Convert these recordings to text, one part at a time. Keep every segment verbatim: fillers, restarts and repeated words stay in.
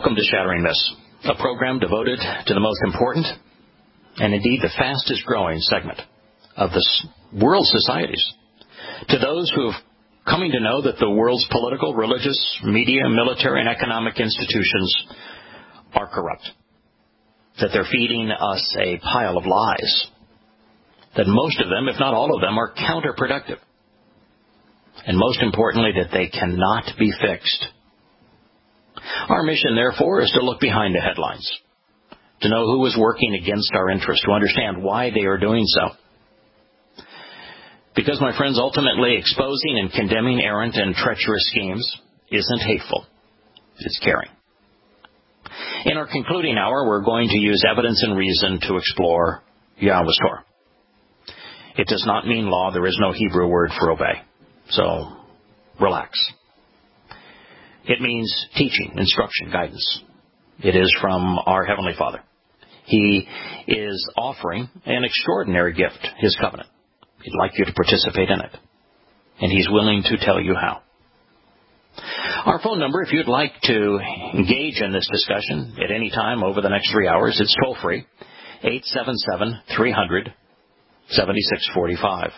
Welcome to Shattering Myths, a program devoted to the most important and indeed the fastest growing segment of the world's societies. To those who have coming to know that the world's political, religious, media, military, and economic institutions are corrupt, that they're feeding us a pile of lies, that most of them, if not all of them, are counterproductive, and most importantly, that they cannot be fixed. Our mission, therefore, is to look behind the headlines, to know who is working against our interests, to understand why they are doing so. Because, my friends, ultimately exposing and condemning errant and treacherous schemes isn't hateful. It's caring. In our concluding hour, we're going to use evidence and reason to explore Yahweh's Torah. It does not mean law. There is no Hebrew word for obey. So, relax. It means teaching, instruction, guidance. It is from our Heavenly Father. He is offering an extraordinary gift, His covenant. He'd like you to participate in it. And He's willing to tell you how. Our phone number, if you'd like to engage in this discussion at any time over the next three hours, it's toll-free, eight seven seven, three hundred, seventy-six forty-five.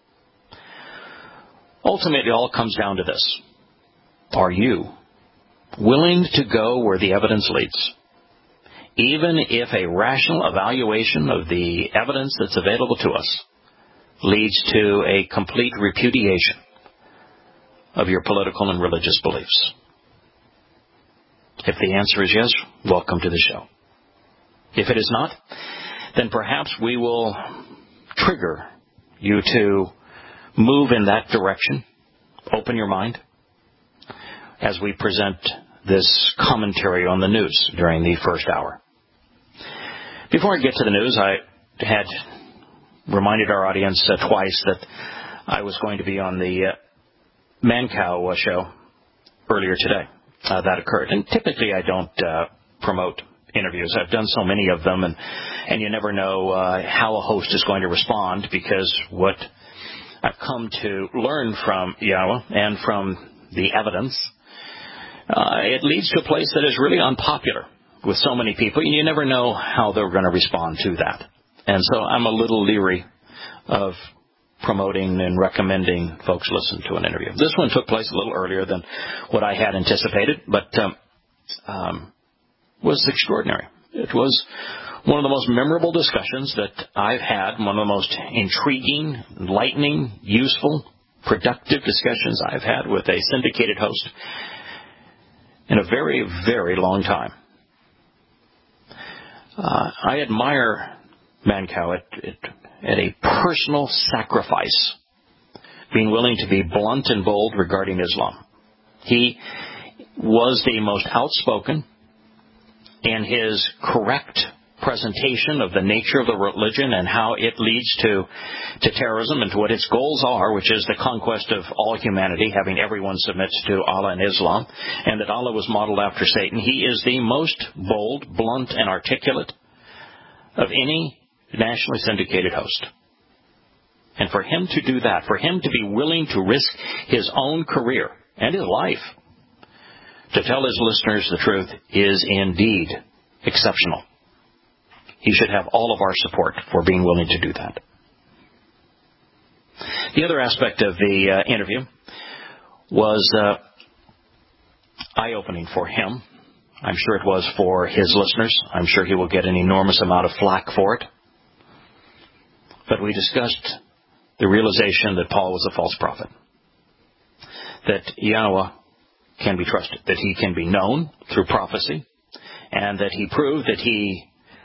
Ultimately, it all comes down to this. Are you willing to go where the evidence leads? Even if a rational evaluation of the evidence that's available to us leads to a complete repudiation of your political and religious beliefs. If the answer is yes, welcome to the show. If it is not, then perhaps we will trigger you to move in that direction. Open your mind as we present this commentary on the news during the first hour. Before I get to the news, I had reminded our audience uh, twice that I was going to be on the uh, Mancow uh, show earlier today. Uh, that occurred. And typically I don't uh, promote interviews. I've done so many of them, and, and you never know uh, how a host is going to respond, because what I've come to learn from Yahweh and from the evidence, uh, it leads to a place that is really unpopular with so many people, and you never know how they're going to respond to that. And so I'm a little leery of promoting and recommending folks listen to an interview. This one took place a little earlier than what I had anticipated, but um, um, was extraordinary. It was one of the most memorable discussions that I've had, one of the most intriguing, enlightening, useful, productive discussions I've had with a syndicated host in a very, very long time. Uh, I admire Mancow at, at, at a personal sacrifice, being willing to be blunt and bold regarding Islam. He was the most outspoken in his correct presentation of the nature of the religion and how it leads to, to terrorism and to what its goals are, which is the conquest of all humanity, having everyone submit to Allah and Islam, and that Allah was modeled after Satan. He is the most bold, blunt, and articulate of any nationally syndicated host. And for him to do that, for him to be willing to risk his own career and his life to tell his listeners the truth is indeed exceptional. He should have all of our support for being willing to do that. The other aspect of the uh, interview was uh, eye-opening for him. I'm sure it was for his listeners. I'm sure he will get an enormous amount of flack for it. But we discussed the realization that Paul was a false prophet, that Yahweh can be trusted, that he can be known through prophecy, and that he proved that he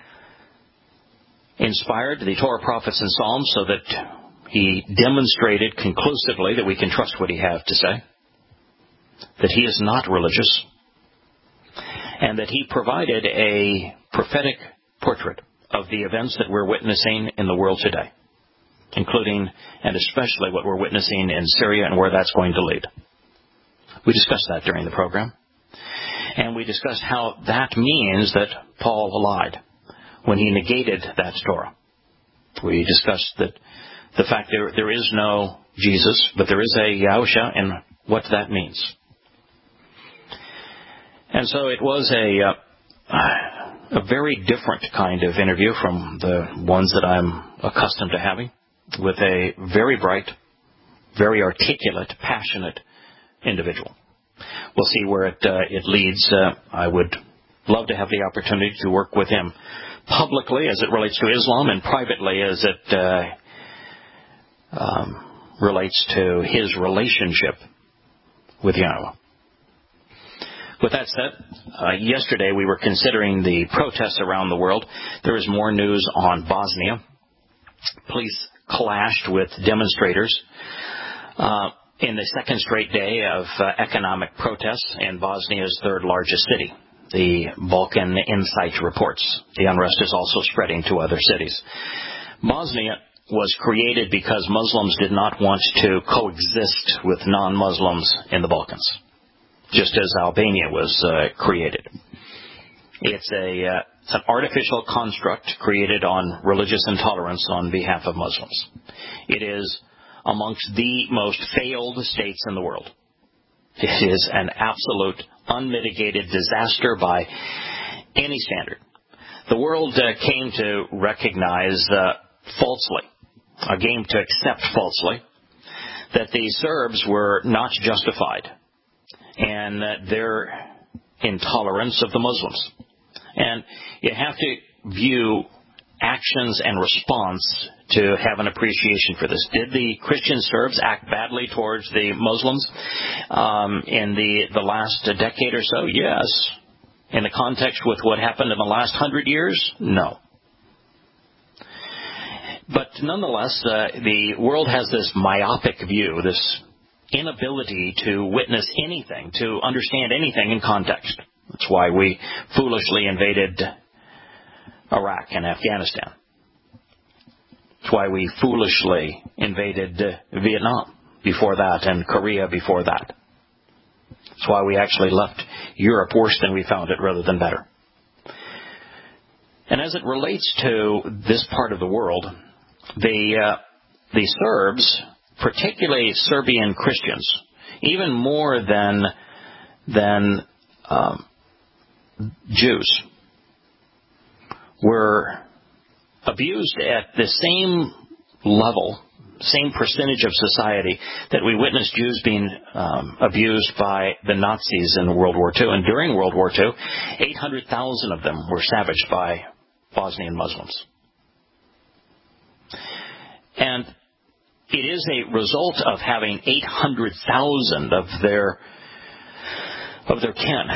inspired the Torah, prophets, and Psalms so that he demonstrated conclusively that we can trust what he has to say, that he is not religious, and that he provided a prophetic portrait of the events that we're witnessing in the world today, including and especially what we're witnessing in Syria and where that's going to lead. We discussed that during the program. And we discussed how that means that Paul lied when he negated that Torah. We discussed that the fact there there is no Jesus, but there is a Yahusha, and what that means. And so it was a, uh, a very different kind of interview from the ones that I'm accustomed to having, with a very bright, very articulate, passionate individual. We'll see where it uh, it leads. Uh, I would love to have the opportunity to work with him publicly as it relates to Islam, and privately as it uh, um, relates to his relationship with Yahweh. With that said, uh, yesterday we were considering the protests around the world. There is more news on Bosnia. Police clashed with demonstrators uh, in the second straight day of uh, economic protests in Bosnia's third largest city. The Balkan Insight reports the unrest is also spreading to other cities. Bosnia was created because Muslims did not want to coexist with non-Muslims in the Balkans, just as Albania was uh, created. It's a uh, it's an artificial construct created on religious intolerance on behalf of Muslims. It is amongst the most failed states in the world. It is an absolute, unmitigated disaster by any standard. The world uh, came to recognize uh, falsely, a game to accept falsely, that the Serbs were not justified and uh, their intolerance of the Muslims. And you have to view actions and response to have an appreciation for this. Did the Christian Serbs act badly towards the Muslims um, in the, the last decade or so? Yes. In the context with what happened in the last hundred years? No. But nonetheless, uh, the world has this myopic view, this inability to witness anything, to understand anything in context. That's why we foolishly invaded Iraq and Afghanistan. That's why we foolishly invaded uh, Vietnam before that and Korea before that. That's why we actually left Europe worse than we found it rather than better. And as it relates to this part of the world, the uh, the Serbs, particularly Serbian Christians, even more than than um, Jews, were abused at the same level, same percentage of society that we witnessed Jews being um, abused by the Nazis in World War Two. And during World War Two, eight hundred thousand of them were savaged by Bosnian Muslims. And it is a result of having eight hundred thousand of their of their kin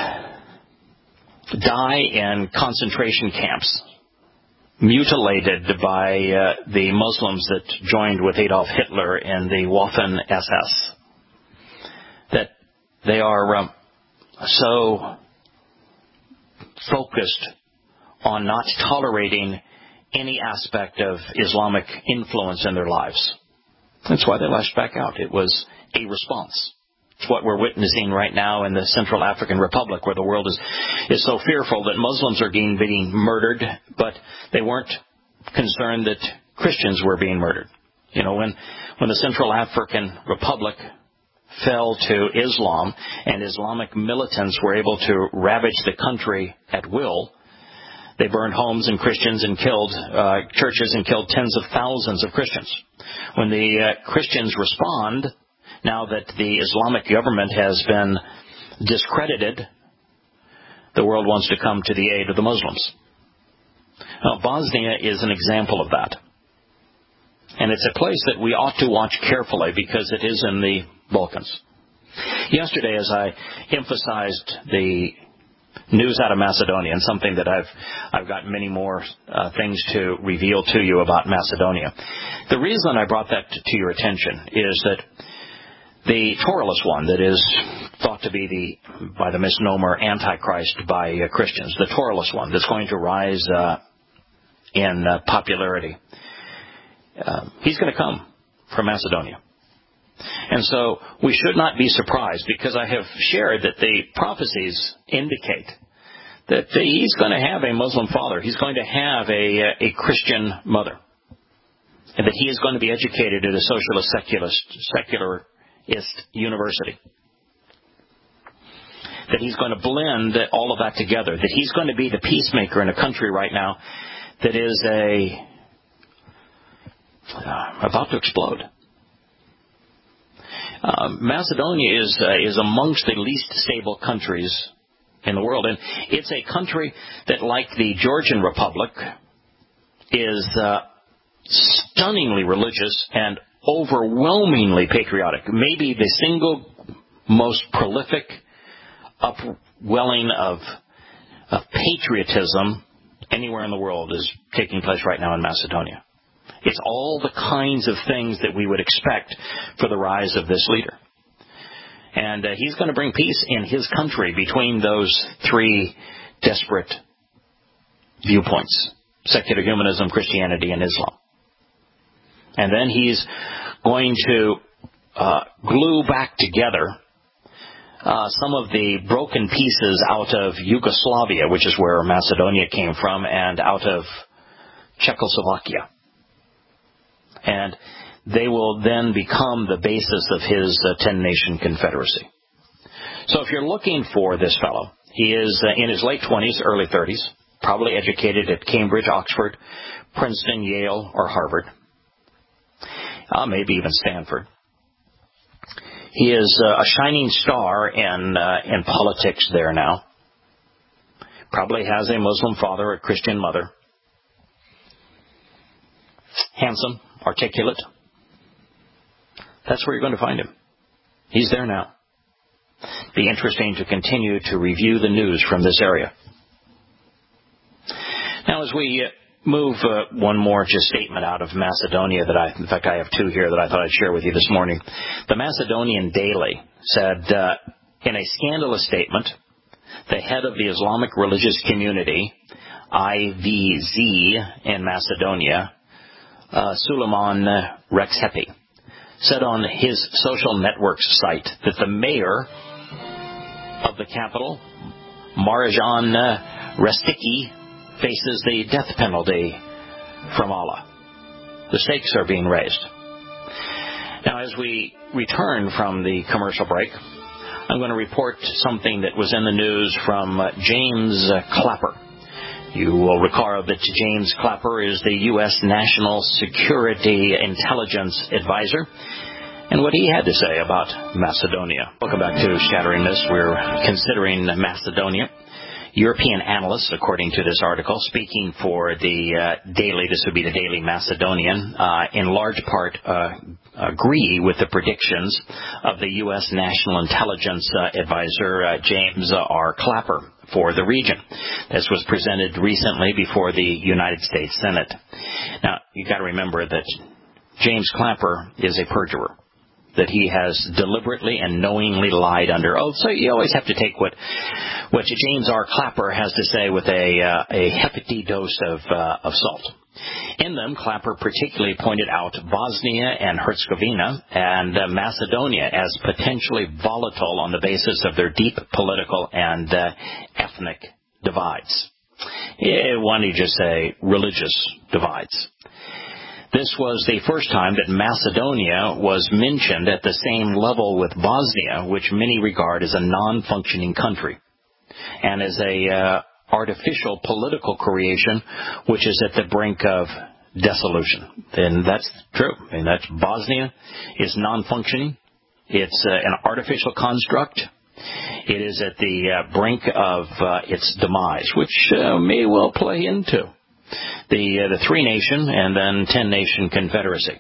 die in concentration camps, mutilated by uh, the Muslims that joined with Adolf Hitler in the Waffen S S, that they are um, so focused on not tolerating any aspect of Islamic influence in their lives. That's why they lashed back out. It was a response. It's what we're witnessing right now in the Central African Republic, where the world is, is so fearful that Muslims are being, being murdered, but they weren't concerned that Christians were being murdered. You know, when, when the Central African Republic fell to Islam and Islamic militants were able to ravage the country at will, they burned homes and Christians and killed uh, churches and killed tens of thousands of Christians. When the uh, Christians respond, now that the Islamic government has been discredited, the world wants to come to the aid of the Muslims. Now, Bosnia is an example of that. And it's a place that we ought to watch carefully because it is in the Balkans. Yesterday, as I emphasized the news out of Macedonia, and something that I've I've got many more uh, things to reveal to you about Macedonia. The reason I brought that to, to your attention is that the Toralist one, that is thought to be the by the misnomer Antichrist by uh, Christians, the Toralist one that's going to rise uh, in uh, popularity, uh, he's going to come from Macedonia. And so we should not be surprised, because I have shared that the prophecies indicate that he's going to have a Muslim father. He's going to have a, a Christian mother. And that he is going to be educated at a socialist, secularist, secularist university. that he's going to blend all of that together, that he's going to be the peacemaker in a country right now that is a uh, about to explode. Uh, Macedonia is uh, is amongst the least stable countries in the world, and it's a country that, like the Georgian Republic, is uh, stunningly religious and overwhelmingly patriotic. Maybe the single most prolific upwelling of, of patriotism anywhere in the world is taking place right now in Macedonia. It's all the kinds of things that we would expect for the rise of this leader. And uh, he's going to bring peace in his country between those three desperate viewpoints: secular humanism, Christianity, and Islam. And then he's going to uh, glue back together uh, some of the broken pieces out of Yugoslavia, which is where Macedonia came from, and out of Czechoslovakia. And they will then become the basis of his uh, ten-nation confederacy. So if you're looking for this fellow, he is uh, in his late twenties, early thirties, probably educated at Cambridge, Oxford, Princeton, Yale, or Harvard, uh, maybe even Stanford. He is uh, a shining star in, uh, in politics there now. Probably has a Muslim father, a Christian mother. Handsome, articulate. That's where you're going to find him. He's there now. Be interesting to continue to review the news from this area. Now, as we move uh, one more just statement out of Macedonia that I, in fact, I have two here that I thought I'd share with you this morning. The Macedonian Daily said, uh, in a scandalous statement, the head of the Islamic religious community, I V Z, in Macedonia, uh, Suleiman Rexhepi, said on his social networks site that the mayor of the capital, Marjan Restiki, faces the death penalty from Allah. The stakes are being raised. Now, as we return from the commercial break, I'm going to report something that was in the news from James Clapper. You will recall that James Clapper is the U S National Security Intelligence Advisor, and what he had to say about Macedonia. Welcome back to Shattering Myths. We're considering Macedonia. European analysts, according to this article, speaking for the uh, Daily, this would be the Daily Macedonian, uh, in large part uh, agree with the predictions of the U S National Intelligence uh, Advisor, uh, James R. Clapper, for the region. This was presented recently before the United States Senate. Now, you've got to remember that James Clapper is a perjurer, that he has deliberately and knowingly lied under oath. So you always have to take what what James R. Clapper has to say with a uh, a hefty dose of uh, of salt. In them, Clapper particularly pointed out Bosnia and Herzegovina and uh, Macedonia as potentially volatile on the basis of their deep political and uh, ethnic divides. Eh, why don't you just say religious divides? This was the first time that Macedonia was mentioned at the same level with Bosnia, which many regard as a non-functioning country, and as a uh, artificial political creation which is at the brink of dissolution. And that's true. I mean, that's Bosnia is non-functioning. It's uh, an artificial construct. It is at the uh, brink of uh, its demise, which uh, may well play into the uh, the three-nation and then ten-nation confederacy.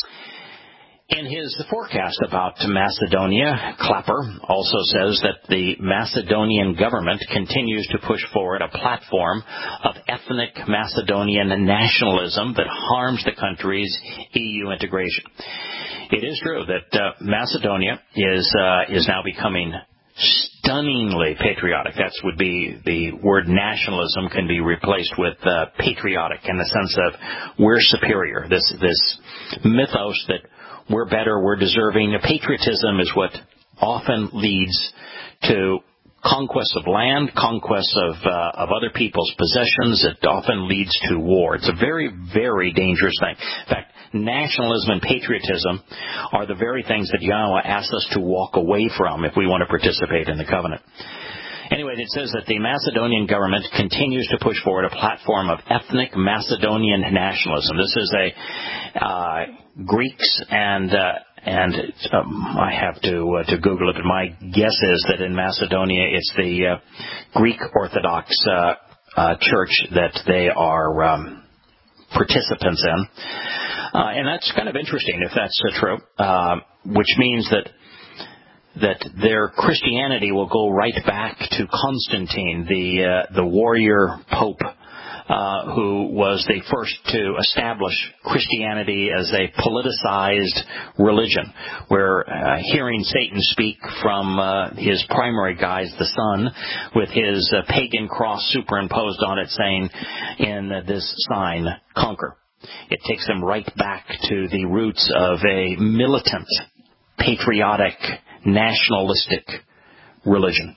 In his forecast about Macedonia, Clapper also says that the Macedonian government continues to push forward a platform of ethnic Macedonian nationalism that harms the country's E U integration. It is true that uh, Macedonia is uh, is now becoming stunningly patriotic. That would be the word nationalism can be replaced with uh, patriotic in the sense of we're superior. This this mythos that we're better, we're deserving. Patriotism is what often leads to conquest of land, conquest of uh, of other people's possessions. It often leads to war. It's a very, very dangerous thing. In fact, nationalism and patriotism are the very things that Yahweh asks us to walk away from if we want to participate in the covenant. Anyway, it says that the Macedonian government continues to push forward a platform of ethnic Macedonian nationalism. This is a uh, Greeks and uh, and um, I have to uh, to Google it, but my guess is that in Macedonia it's the uh, Greek Orthodox uh, uh, church that they are um, participants in, uh, and that's kind of interesting if that's uh, true, uh, which means that. that their Christianity will go right back to Constantine, the uh, the warrior pope, uh, who was the first to establish Christianity as a politicized religion, where uh, hearing Satan speak from uh, his primary guise, the sun, with his uh, pagan cross superimposed on it, saying, in uh, this sign, conquer. It takes them right back to the roots of a militant, patriotic, nationalistic religion.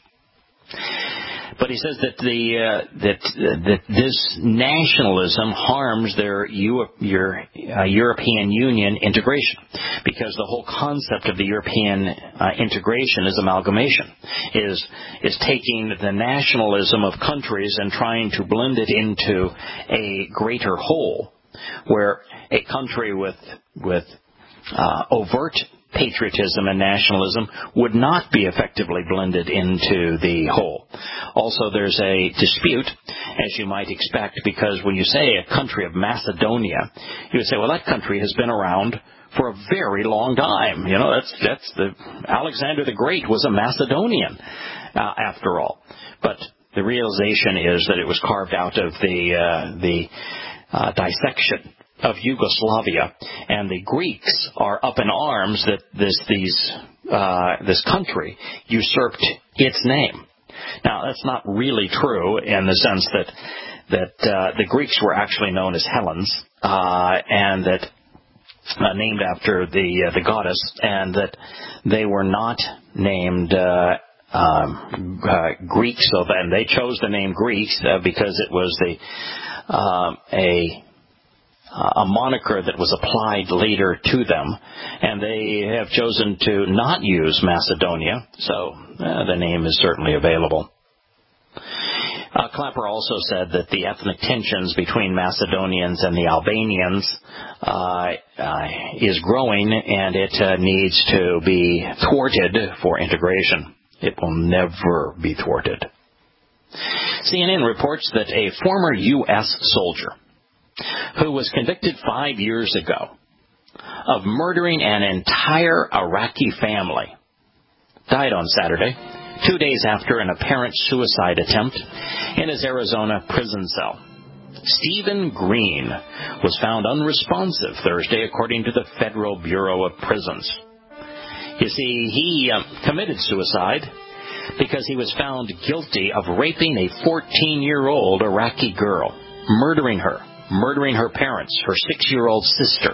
But he says that the uh, that uh, that this nationalism harms their Euro- your, uh, European Union integration, because the whole concept of the European uh, integration is amalgamation, is is taking the nationalism of countries and trying to blend it into a greater whole, where a country with with uh, overt patriotism and nationalism would not be effectively blended into the whole. Also, there's a dispute, as you might expect, because when you say a country of Macedonia, you would say, well, that country has been around for a very long time. You know, that's that's the Alexander the Great was a Macedonian, uh, after all. But the realization is that it was carved out of the uh, the uh, dissection of Yugoslavia, and the Greeks are up in arms that this these uh, this country usurped its name. Now, that's not really true in the sense that that uh, the Greeks were actually known as Hellenes, uh, and that uh, named after the uh, the goddess, and that they were not named Uh, Um, uh, Greeks, so then they chose the name Greeks uh, because it was the um, a a moniker that was applied later to them, and they have chosen to not use Macedonia, so uh, the name is certainly available. Uh, Clapper also said that the ethnic tensions between Macedonians and the Albanians uh, uh, is growing, and it uh, needs to be thwarted for integration. It will never be thwarted. C N N reports that a former U S soldier who was convicted five years ago of murdering an entire Iraqi family died on Saturday, two days after an apparent suicide attempt in his Arizona prison cell. Stephen Green was found unresponsive Thursday, according to the Federal Bureau of Prisons. You see, he uh, committed suicide because he was found guilty of raping a fourteen-year-old Iraqi girl, murdering her, murdering her parents, her six-year-old sister,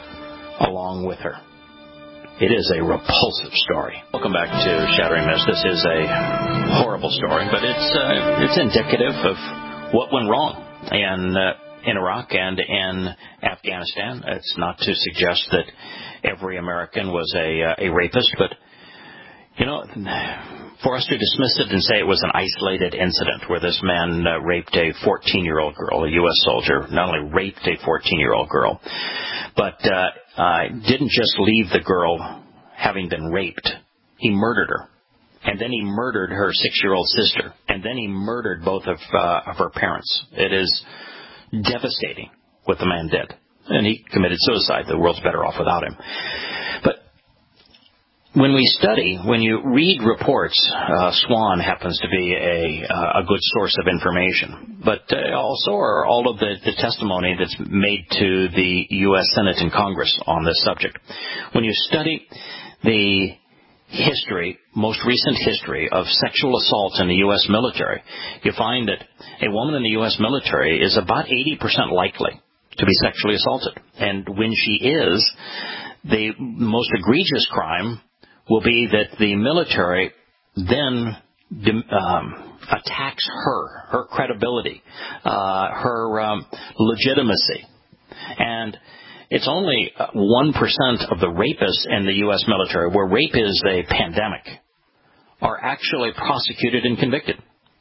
along with her. It is a repulsive story. Welcome back to Shattering Myths. This is a horrible story, but it's uh, it's indicative of what went wrong in uh, in Iraq and in Afghanistan. It's not to suggest that every American was a uh, a rapist, but you know, for us to dismiss it and say it was an isolated incident where this man uh, raped a fourteen-year-old girl, a U S soldier, not only raped a fourteen-year-old girl, but uh, uh, didn't just leave the girl having been raped. He murdered her. And then he murdered her six-year-old sister. And then he murdered both of, uh, of her parents. It is devastating what the man did. And he committed suicide. The world's better off without him. But when we study, when you read reports, uh, Swan happens to be a uh, a good source of information, but uh, also are all of the, the testimony that's made to the U S Senate and Congress on this subject. When you study the history, most recent history of sexual assault in the U S military, you find that a woman in the U S military is about eighty percent likely to be sexually assaulted. And when she is, the most egregious crime will be that the military then um, attacks her, her credibility, uh, her um, legitimacy. And it's only one percent of the rapists in the U S military, where rape is a pandemic, are actually prosecuted and convicted.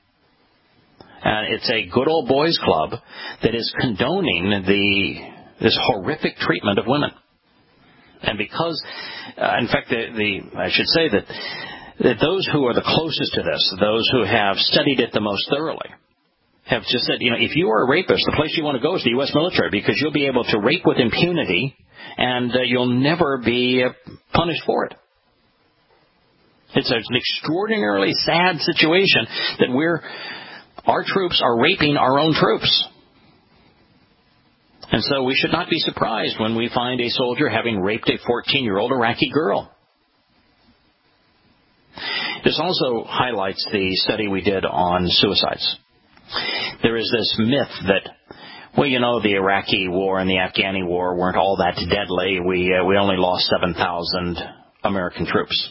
And it's a good old boys club that is condoning the this horrific treatment of women. And because, uh, in fact, the, the I should say that, that those who are the closest to this, those who have studied it the most thoroughly, have just said, you know, if you are a rapist, the place you want to go is the U S military, because you'll be able to rape with impunity and uh, you'll never be uh, punished for it. It's an extraordinarily sad situation that we're, our troops are raping our own troops. And so we should not be surprised when we find a soldier having raped a fourteen-year-old Iraqi girl. This also highlights the study we did on suicides. There is this myth that, well, you know, the Iraqi war and the Afghani war weren't all that deadly. We uh, we only lost seven thousand American troops.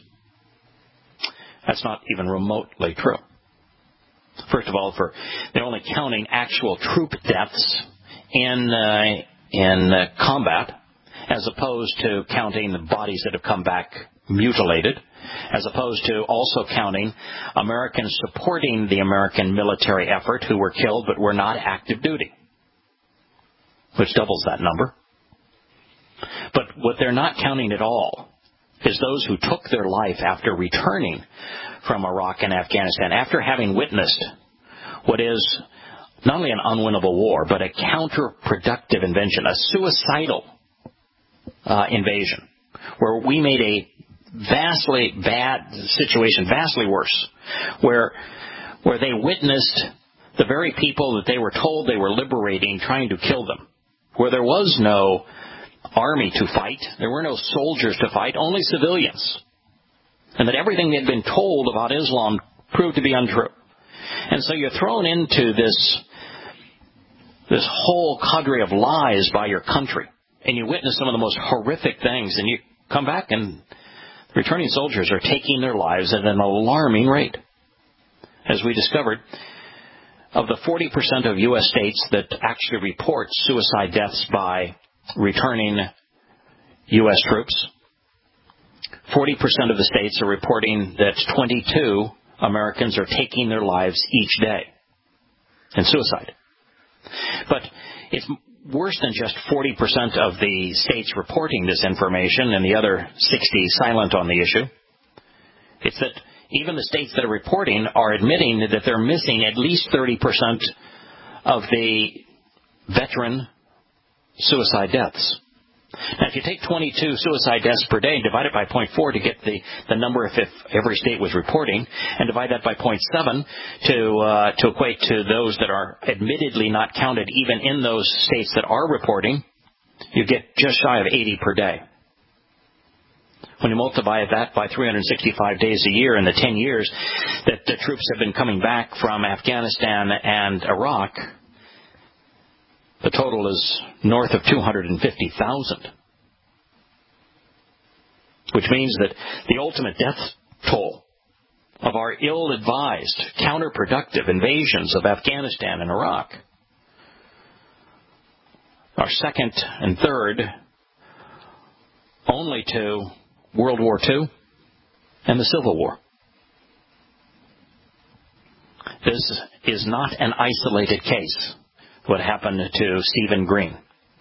That's not even remotely true. First of all, for they're only counting actual troop deaths in uh, in uh, combat, as opposed to counting the bodies that have come back mutilated, as opposed to also counting Americans supporting the American military effort who were killed but were not active duty, which doubles that number. But what they're not counting at all is those who took their life after returning from Iraq and Afghanistan, after having witnessed what is not only an unwinnable war, but a counterproductive invasion, a suicidal uh, invasion, where we made a vastly bad situation, vastly worse, where where they witnessed the very people that they were told they were liberating trying to kill them, where there was no army to fight, there were no soldiers to fight, only civilians, and that everything they had been told about Islam proved to be untrue. And so you're thrown into this this whole cadre of lies by your country, and you witness some of the most horrific things, and you come back and the returning soldiers are taking their lives at an alarming rate. As we discovered, of the forty percent of U S states that actually report suicide deaths by returning U S troops, forty percent of the states are reporting that twenty-two Americans are taking their lives each day in suicide. But it's worse than just forty percent of the states reporting this information and the other sixty silent on the issue. It's that even the states that are reporting are admitting that they're missing at least thirty percent of the veteran suicide deaths. Now, if you take twenty-two suicide deaths per day and divide it by zero point four to get the, the number if, if every state was reporting, and divide that by zero point seven to uh, to equate to those that are admittedly not counted even in those states that are reporting, you get just shy of eighty per day. When you multiply that by three hundred sixty-five days a year in the ten years that the troops have been coming back from Afghanistan and Iraq, the total is north of two hundred fifty thousand, which means that the ultimate death toll of our ill-advised, counterproductive invasions of Afghanistan and Iraq are second and third only to World War Two and the Civil War. This is not an isolated case, what happened to Stephen Green.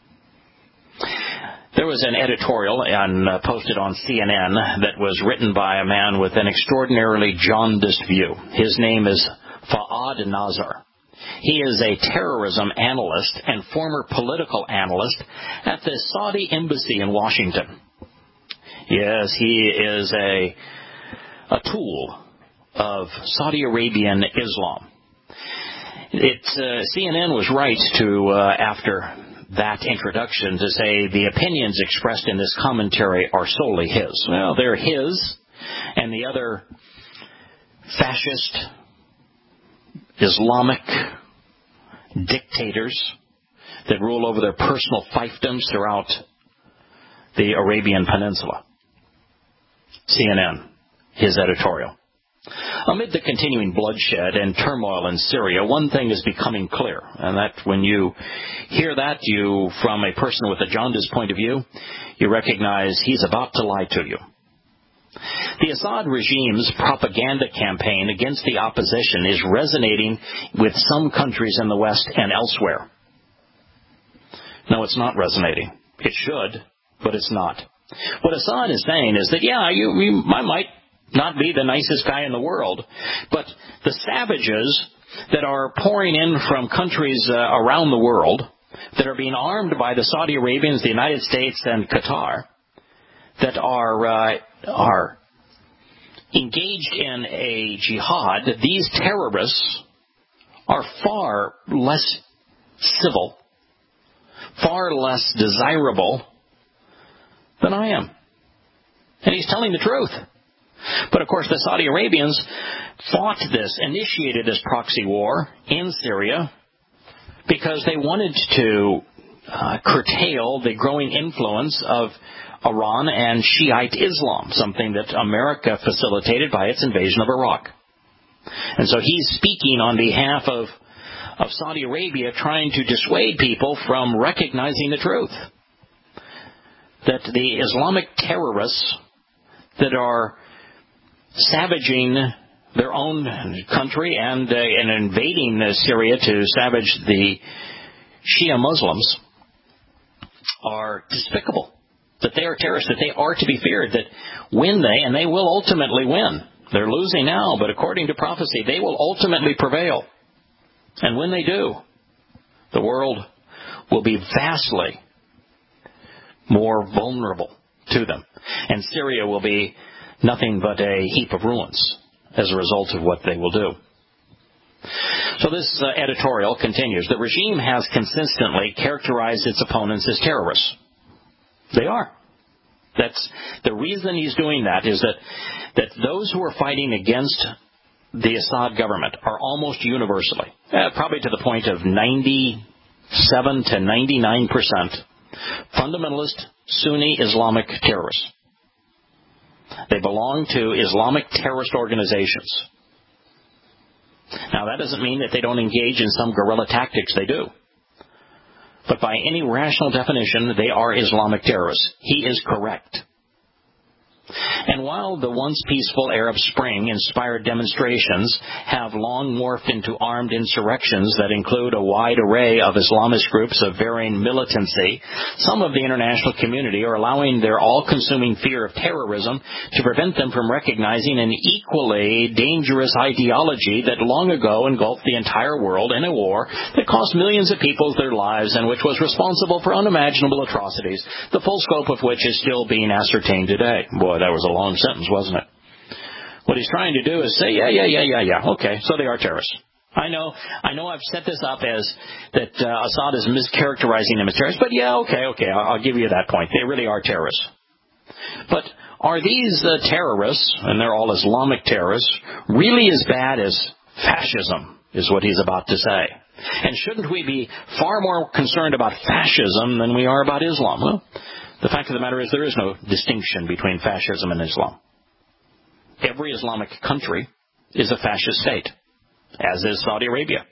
There was an editorial on, uh, posted on C N N that was written by a man with an extraordinarily jaundiced view. His name is Fa'ad Nazar. He is a terrorism analyst and former political analyst at the Saudi embassy in Washington. Yes, he is a, a tool of Saudi Arabian Islam. It, uh, C N N was right to, uh, after that introduction, to say the opinions expressed in this commentary are solely his. Well, they're his, and the other fascist, Islamic dictators that rule over their personal fiefdoms throughout the Arabian Peninsula. C N N, his editorial. Amid the continuing bloodshed and turmoil in Syria, one thing is becoming clear, and that when you hear that, you, from a person with a jaundiced point of view, you recognize he's about to lie to you. The Assad regime's propaganda campaign against the opposition is resonating with some countries in the West and elsewhere. No, it's not resonating. It should, but it's not. What Assad is saying is that, yeah, you, you, I might not be the nicest guy in the world, but the savages that are pouring in from countries uh, around the world, that are being armed by the Saudi Arabians, the United States, and Qatar, that are uh, are engaged in a jihad, these terrorists are far less civil, far less desirable than I am. And he's telling the truth. But of course the Saudi Arabians fought this, initiated this proxy war in Syria because they wanted to uh, curtail the growing influence of Iran and Shiite Islam, something that America facilitated by its invasion of Iraq. And so he's speaking on behalf of, of Saudi Arabia, trying to dissuade people from recognizing the truth. That the Islamic terrorists that are savaging their own country and, uh, and invading uh, Syria to savage the Shia Muslims are despicable. That they are terrorists, that they are to be feared, that when they, and they will ultimately win. They're losing now, but according to prophecy, they will ultimately prevail. And when they do, the world will be vastly more vulnerable to them. And Syria will be nothing but a heap of ruins as a result of what they will do. So this uh, editorial continues. The regime has consistently characterized its opponents as terrorists. They are. That's the reason he's doing that is that, that those who are fighting against the Assad government are almost universally, uh, probably to the point of ninety-seven to ninety-nine percent, fundamentalist Sunni Islamic terrorists. They belong to Islamic terrorist organizations. Now, that doesn't mean that they don't engage in some guerrilla tactics. They do. But by any rational definition, they are Islamic terrorists. He is correct. And while the once peaceful Arab Spring inspired demonstrations have long morphed into armed insurrections that include a wide array of Islamist groups of varying militancy, some of the international community are allowing their all-consuming fear of terrorism to prevent them from recognizing an equally dangerous ideology that long ago engulfed the entire world in a war that cost millions of people their lives and which was responsible for unimaginable atrocities, the full scope of which is still being ascertained today. Boy, that was a long sentence, wasn't it? What he's trying to do is say, yeah, yeah, yeah, yeah, yeah, okay, so they are terrorists. I know, I know I've set this up as that uh, Assad is mischaracterizing them as terrorists, but yeah, okay, okay, I'll, I'll give you that point. They really are terrorists. But are these uh, terrorists, and they're all Islamic terrorists, really as bad as fascism, is what he's about to say? And shouldn't we be far more concerned about fascism than we are about Islam? Well, the fact of the matter is there is no distinction between fascism and Islam. Every Islamic country is a fascist state, as is Saudi Arabia.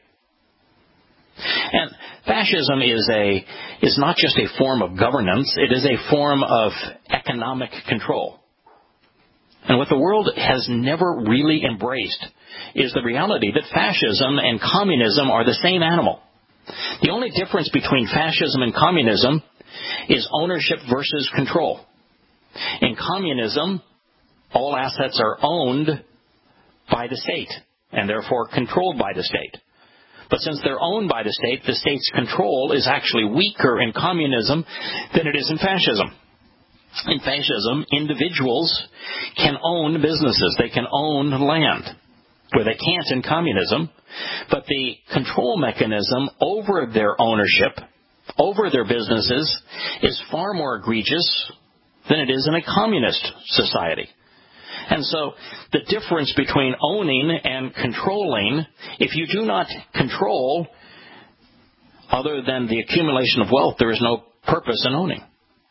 And fascism is a is not just a form of governance, it is a form of economic control. And what the world has never really embraced is the reality that fascism and communism are the same animal. The only difference between fascism and communism is ownership versus control. In communism, all assets are owned by the state and therefore controlled by the state. But since they're owned by the state, the state's control is actually weaker in communism than it is in fascism. In fascism, individuals can own businesses. They can own land, where they can't in communism. But the control mechanism over their ownership, over their businesses, is far more egregious than it is in a communist society. And so the difference between owning and controlling, if you do not control other than the accumulation of wealth, there is no purpose in owning.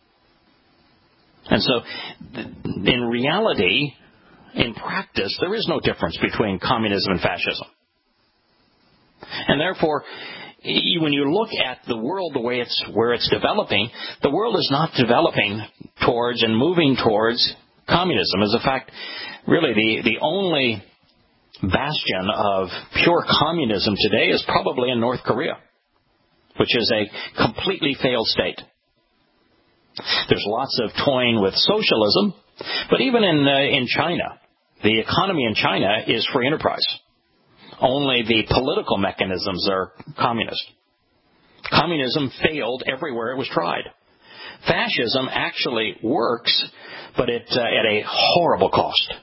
And so in reality, in practice, there is no difference between communism and fascism. And therefore, when you look at the world the way it's where it's developing, the world is not developing towards and moving towards communism. As a fact, really the, the only bastion of pure communism today is probably in North Korea, which is a completely failed state. There's lots of toying with socialism, but even in uh, in China, the economy in China is free enterprise. Only the political mechanisms are communist. Communism failed everywhere it was tried. Fascism actually works, but it, uh, at a horrible cost.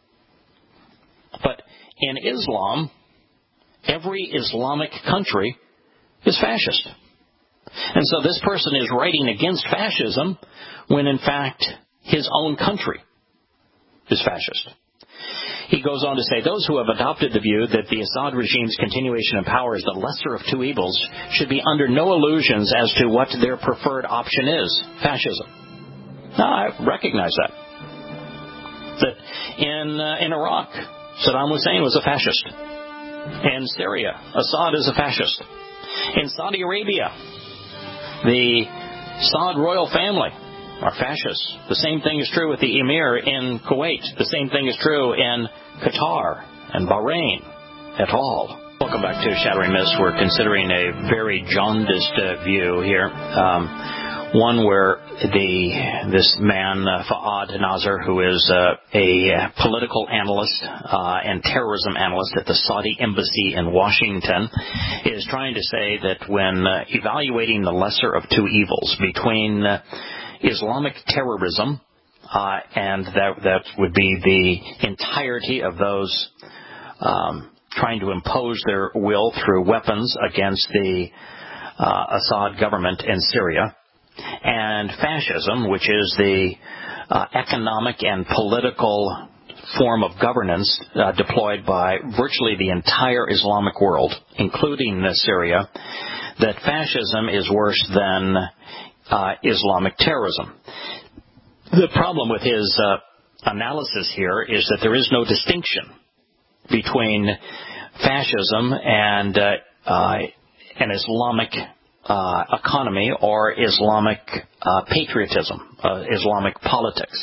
But in Islam, every Islamic country is fascist. And so this person is writing against fascism when, in fact, his own country is fascist. He goes on to say, those who have adopted the view that the Assad regime's continuation in power is the lesser of two evils should be under no illusions as to what their preferred option is, fascism. Now, I recognize that. That in, uh, in Iraq, Saddam Hussein was a fascist. In Syria, Assad is a fascist. In Saudi Arabia, the Saud royal family are fascists. The same thing is true with the emir in Kuwait. The same thing is true in Qatar and Bahrain et al. Welcome back to Shattering Myths. We're considering a very jaundiced uh, view here. Um, one where the this man, uh, Fa'ad Nasser, who is uh, a political analyst uh, and terrorism analyst at the Saudi embassy in Washington, is trying to say that when uh, evaluating the lesser of two evils between uh, Islamic terrorism, uh, and that that would be the entirety of those um, trying to impose their will through weapons against the uh, Assad government in Syria, and fascism, which is the uh, economic and political form of governance uh, deployed by virtually the entire Islamic world, including uh, Syria, that fascism is worse than uh, Islamic terrorism. The problem with his uh, analysis here is that there is no distinction between fascism and uh, uh, an Islamic Uh, economy or Islamic uh, patriotism, uh, Islamic politics.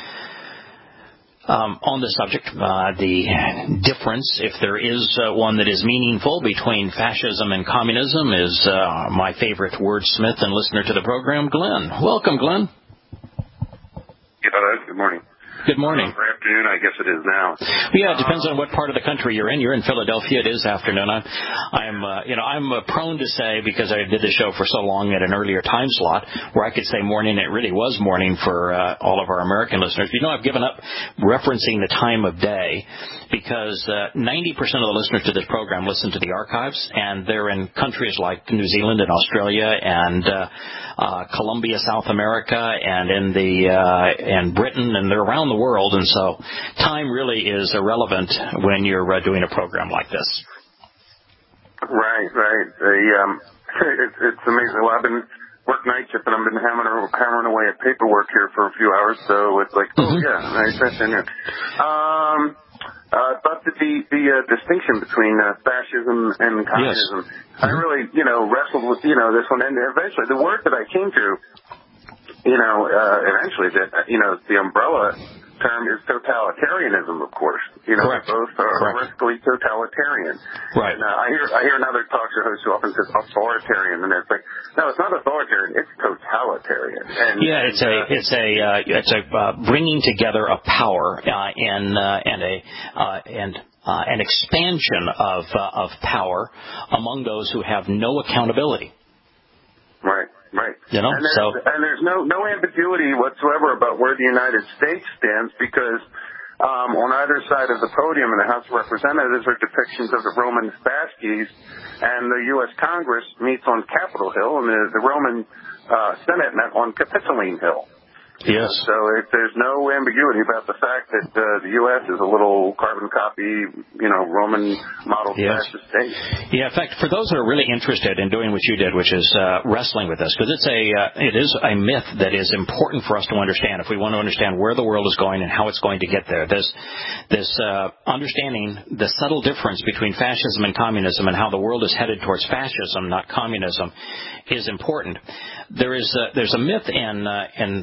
Um, on the subject, uh, the difference, if there is uh, one that is meaningful between fascism and communism, is uh, my favorite wordsmith and listener to the program, Glenn. Welcome, Glenn. Good morning. Good morning. Or afternoon, I guess it is now. Yeah, it depends on what part of the country you're in. You're in Philadelphia. It is afternoon. I'm, I'm, uh, you know, I'm uh, prone to say, because I did the show for so long at an earlier time slot, where I could say morning. It really was morning for uh, all of our American listeners. You know, I've given up referencing the time of day because uh, ninety percent of the listeners to this program listen to the archives, and they're in countries like New Zealand and Australia and uh, uh, Colombia, South America, and in the uh, and Britain, and they're around the world, and so time really is irrelevant when you're uh, doing a program like this. Right, right. The, um, it's, it's amazing. Well, I've been working night shift, and I've been hammering, hammering away at paperwork here for a few hours, so it's like, mm-hmm. oh, yeah, nice afternoon. Um, uh, but the, the uh, distinction between uh, fascism and communism, yes. mm-hmm. I really, you know, wrestled with, you know, this one, and eventually the word that I came to, you know, uh, eventually that, you know, the umbrella term is totalitarianism, of course. You know, Correct. both are horrifically totalitarian. Right. And uh, I hear I hear another talk show host who often says authoritarian, and it's like, no, it's not authoritarian, it's totalitarian. And, yeah, it's and, a uh, it's a uh, it's a uh, bringing together of power uh, and uh, and a uh, and uh, an expansion of uh, of power among those who have no accountability. Right. Right. You know, and there's, so and there's no no ambiguity whatsoever about where the United States stands, because um, on either side of the podium in the House of Representatives are depictions of the Roman fasces, and the U S Congress meets on Capitol Hill, and the, the Roman uh, Senate met on Capitoline Hill. Yes. So if there's no ambiguity about the fact that uh, the U S is a little carbon copy, you know, Roman model yes. fascist state. Yeah, in fact, for those that are really interested in doing what you did, which is uh, wrestling with this, because it's a uh, it is a myth that is important for us to understand if we want to understand where the world is going and how it's going to get there. This this uh, understanding the subtle difference between fascism and communism and how the world is headed towards fascism, not communism, is important. There is a, there's a myth in uh, in the West.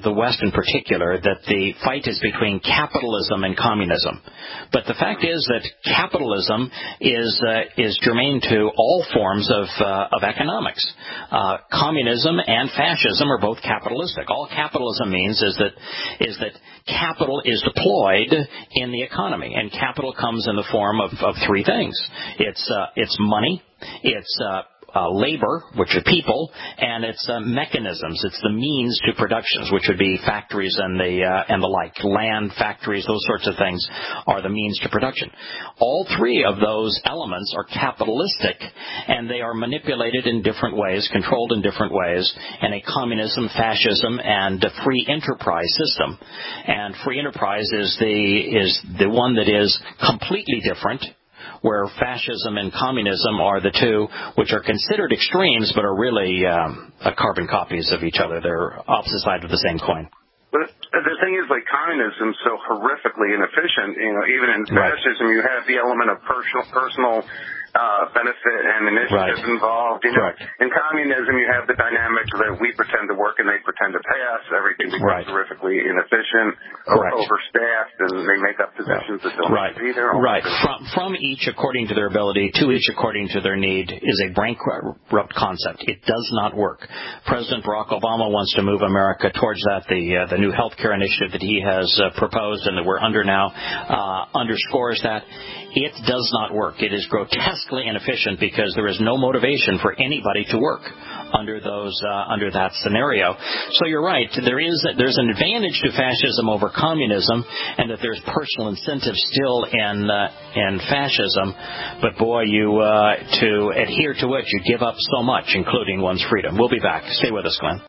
in particular that the fight is between capitalism and communism. But the fact is that capitalism is uh, is germane to all forms of uh, of economics. Uh, communism and fascism are both capitalistic. All capitalism means is that is that capital is deployed in the economy, and capital comes in the form of, of three things. It's uh, it's money. It's uh, Uh, labor, which are people, and it's uh, mechanisms. It's the means to productions, which would be factories and the uh, and the like. Land, factories, those sorts of things are the means to production. All three of those elements are capitalistic, and they are manipulated in different ways, controlled in different ways, in a communism, fascism, and a free enterprise system. And free enterprise is the is the one that is completely different, where fascism and communism are the two which are considered extremes but are really um, carbon copies of each other. They're opposite sides of the same coin. But the thing is, like, communism is so horrifically inefficient. You know, even in fascism, right. You have the element of personal, personal uh, benefit and initiative right. involved. You know, right. in communism, you have the dynamic that we pretend to work and they pretend to pay us. Everything becomes right. horrifically inefficient, Correct. overstaffed, and they make up positions yeah. that don't right. be there. Right. From, from each according to their ability, to each according to their need, is a bankrupt concept. It does not work. President Barack Obama wants to move America towards that. The uh, the new health care initiative that he has uh, proposed and that we're under now uh, underscores that. It does not work. It is grotesquely inefficient because there is no motivation for anybody to work under those uh, under that scenario. So you're right. There is there's an advantage to fascism over communism, and that there's personal incentive still in uh, in fascism. But boy, you uh, to adhere to it, you give up so much, including one's freedom. We'll be back. Stay with us, Glenn.